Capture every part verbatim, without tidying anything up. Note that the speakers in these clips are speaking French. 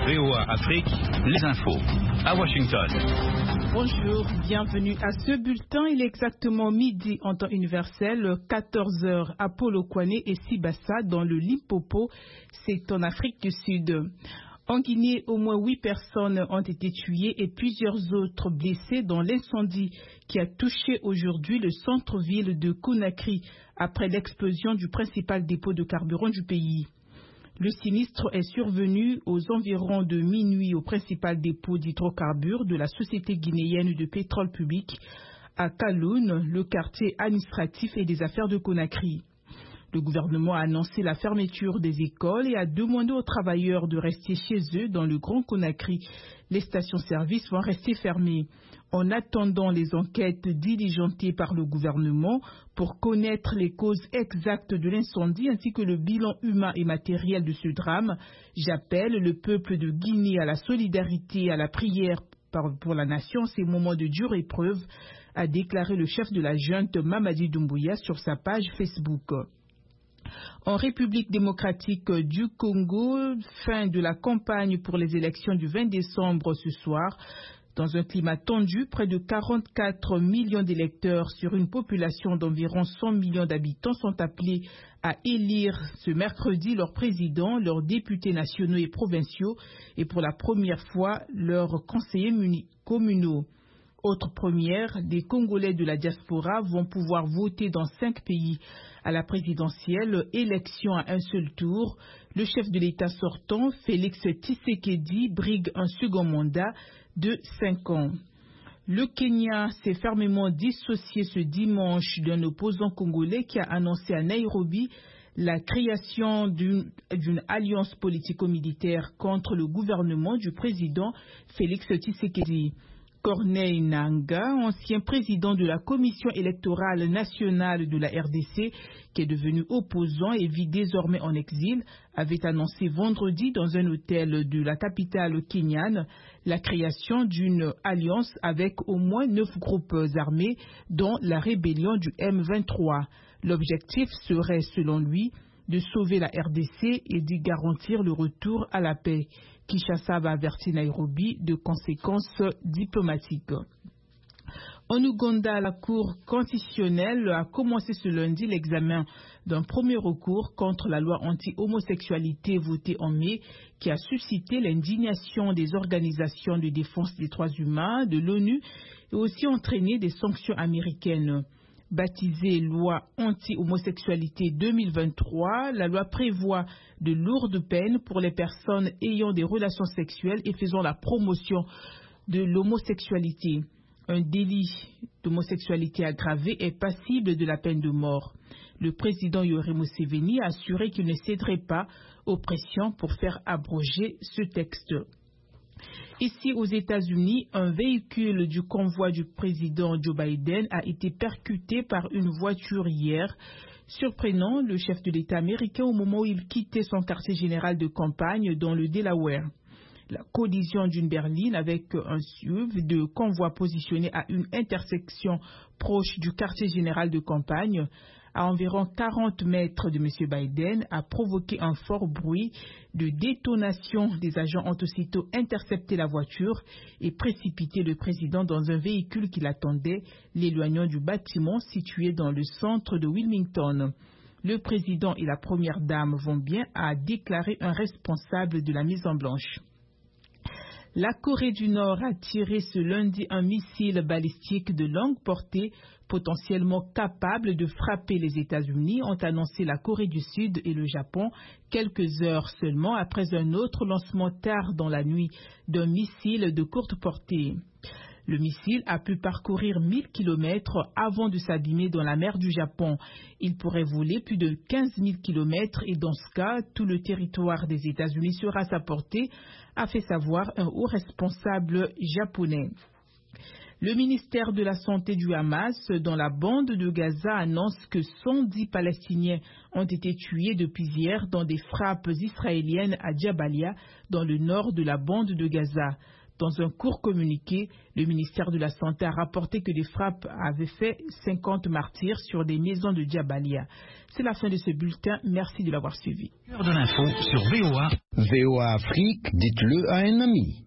V O A Afrique, les infos à Washington. Bonjour, bienvenue à ce bulletin. Il est exactement midi en temps universel, quatorze heures à Polokwane et Sibassa dans le Limpopo, c'est en Afrique du Sud. En Guinée, au moins huit personnes ont été tuées et plusieurs autres blessées dans l'incendie qui a touché aujourd'hui le centre-ville de Conakry après l'explosion du principal dépôt de carburant du pays. Le sinistre est survenu aux environs de minuit au principal dépôt d'hydrocarbures de la Société guinéenne de pétrole public à Kaloun, le quartier administratif et des affaires de Conakry. Le gouvernement a annoncé la fermeture des écoles et a demandé aux travailleurs de rester chez eux dans le Grand Conakry. Les stations-service vont rester fermées. En attendant les enquêtes diligentées par le gouvernement pour connaître les causes exactes de l'incendie ainsi que le bilan humain et matériel de ce drame, j'appelle le peuple de Guinée à la solidarité et à la prière pour la nation en ces moments de dure épreuve, a déclaré le chef de la junte Mamadi Doumbouya sur sa page Facebook. En République démocratique du Congo, fin de la campagne pour les élections du vingt décembre ce soir. Dans un climat tendu, près de quarante-quatre millions d'électeurs sur une population d'environ cent millions d'habitants sont appelés à élire ce mercredi leur président, leurs députés nationaux et provinciaux et pour la première fois leurs conseillers communaux. Autre première, des Congolais de la diaspora vont pouvoir voter dans cinq pays à la présidentielle, élection à un seul tour. Le chef de l'État sortant, Félix Tshisekedi, brigue un second mandat de cinq ans. Le Kenya s'est fermement dissocié ce dimanche d'un opposant congolais qui a annoncé à Nairobi la création d'une d'une alliance politico-militaire contre le gouvernement du président Félix Tshisekedi. Corneille Nangaa, ancien président de la Commission électorale nationale de la R D C, qui est devenu opposant et vit désormais en exil, avait annoncé vendredi dans un hôtel de la capitale kenyane la création d'une alliance avec au moins neuf groupes armés, dont la rébellion du M vingt-trois. L'objectif serait, selon lui, de sauver la R D C et d'y garantir le retour à la paix. Kinshasa va avertir Nairobi de conséquences diplomatiques. En Ouganda, la Cour constitutionnelle a commencé ce lundi l'examen d'un premier recours contre la loi anti-homosexualité votée en mai qui a suscité l'indignation des organisations de défense des droits humains de l'ONU et aussi entraîné des sanctions américaines. Baptisée loi anti-homosexualité deux mille vingt-trois, la loi prévoit de lourdes peines pour les personnes ayant des relations sexuelles et faisant la promotion de l'homosexualité. Un délit d'homosexualité aggravé est passible de la peine de mort. Le président Yoweri Museveni a assuré qu'il ne céderait pas aux pressions pour faire abroger ce texte. Ici aux États-Unis, un véhicule du convoi du président Joe Biden a été percuté par une voiture hier, surprenant le chef de l'État américain au moment où il quittait son quartier général de campagne dans le Delaware. La collision d'une berline avec un S U V de convoi positionné à une intersection proche du quartier général de campagne, à environ quarante mètres de M. Biden, a provoqué un fort bruit de détonation. Des agents ont aussitôt intercepté la voiture et précipité le président dans un véhicule qui l'attendait, l'éloignant du bâtiment situé dans le centre de Wilmington. Le président et la première dame vont bien, a déclaré un responsable de la mise en blanche. La Corée du Nord a tiré ce lundi un missile balistique de longue portée potentiellement capable de frapper les États-Unis, ont annoncé la Corée du Sud et le Japon quelques heures seulement après un autre lancement tard dans la nuit d'un missile de courte portée. Le missile a pu parcourir mille kilomètres avant de s'abîmer dans la mer du Japon. Il pourrait voler plus de quinze mille kilomètres et dans ce cas, tout le territoire des États-Unis sera à sa portée, a fait savoir un haut responsable japonais. Le ministère de la Santé du Hamas dans la bande de Gaza annonce que cent dix Palestiniens ont été tués depuis hier dans des frappes israéliennes à Jabalia, dans le nord de la bande de Gaza. Dans un court communiqué, le ministère de la Santé a rapporté que des frappes avaient fait cinquante martyrs sur des maisons de Djabalia. C'est la fin de ce bulletin. Merci de l'avoir suivi. Cœur de l'info sur V O A. V O A Afrique, dites-le à un ami.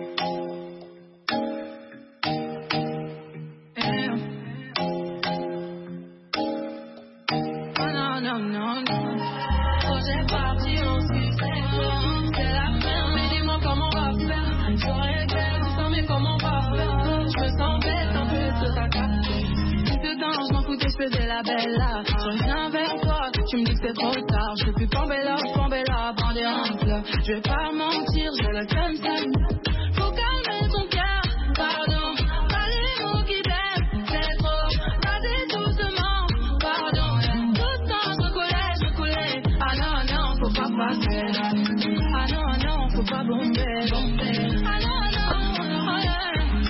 De la belle là, je reviens vers toi, tu me dis que c'est trop tard, je peux plus tomber là, tomber là, bander un fleur. Je vais pas mentir, j'ai le comme ça. Faut calmer ton cœur, pardon, pas les mots qui blessent, c'est trop, t'as dit doucement, pardon. Tout le temps je recollais, je recollais, ah non non, faut pas passer, ah non non, faut pas bomber, bomber, ah non non, oh yeah.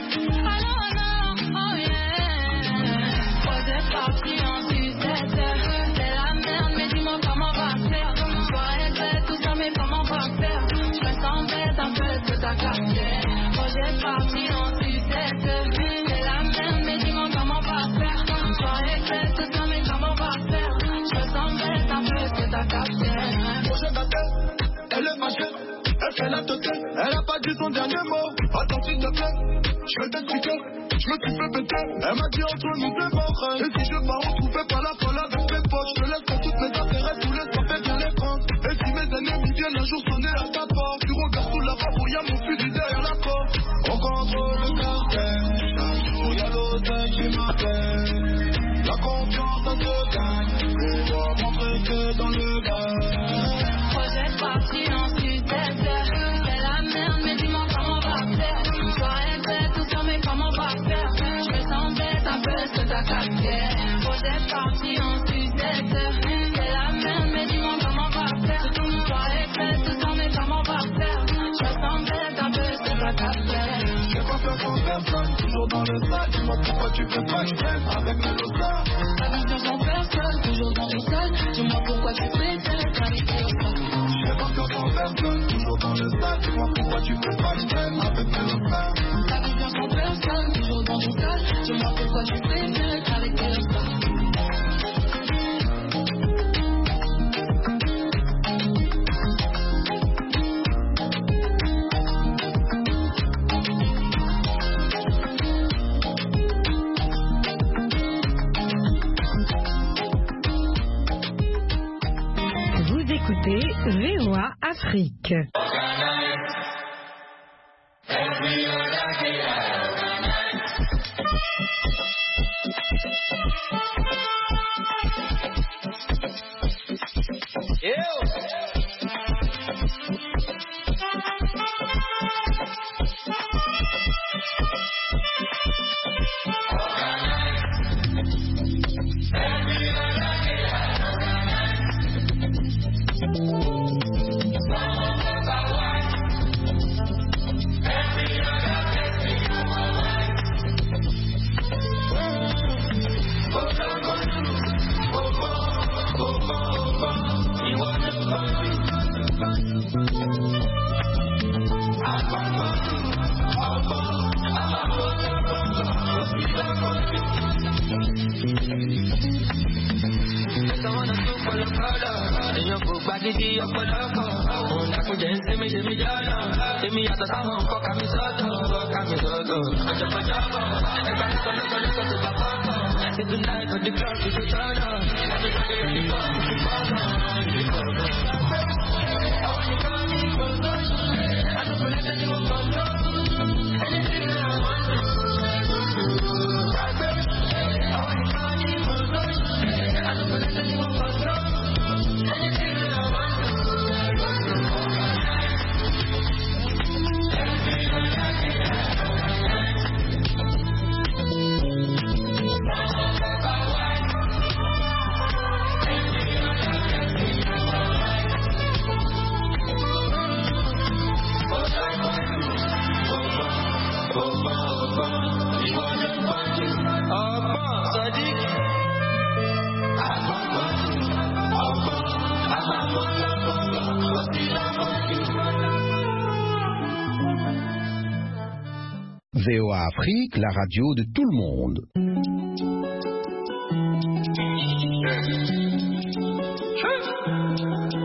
Parti en sucette, c'est la merde, mais dis-moi comment on va faire. Soirée bête, tout ça, mais comment on va faire. Je me sens bête un peu de ta carrière. Projet parti en sucette, c'est la merde, mais dis-moi comment on va faire. Soirée bête, tout ça, mais comment on va faire. Je me sens bête un peu de ta carrière. Projet bête, elle est fâchée, elle fait la tête, elle a pas dit son dernier mot. Attends s'il te plaît, je vais t'expliquer. Je me suis fait péter, elle m'a dit entre nous c'est mort. Et si je pars, on trouvait pas la folle avec mes potes. Je te laisse faire toutes mes affaires, tous les soirs, fais bien les prendre. Et si mes ennemis viennent un jour sonner à ta porte, tu regardes sous la barre où y'a mon fusil derrière la porte. On contrôle le quartier, chaque jour y'a l'hôtel qui m'appelle. La confiance ça se gagne, on doit montrer que dans le gars. Projet parti en sucette, c'est la merde, mais dis-moi comment on va faire. Soirée bête, tout ça, mais comment on va faire. Je me sens bête un peu de ta carrière. Projet parti en sucette, c'est la merde, mais dis-moi comment on va faire. Soirée bête, tout ça, mais comment on va faire. Je me sens bête un peu de ta carrière. Je vais pas faire sans personne, toujours dans le sac. Dis-moi pourquoi tu fais pas une traîne avec mes losards. Ta vision sans personne, toujours dans le sac. Dis-moi pourquoi tu préfères avec tes losards. Je vais pas faire sans personne, toujours dans le sac. Dis-moi pourquoi tu fais pas une traîne avec mes losards. Ta vision sans personne, toujours dans le sac. Dis-moi pourquoi tu préfères avec tes losards. Écoutez V O A Afrique. V O A Afrique, la radio de tout le monde.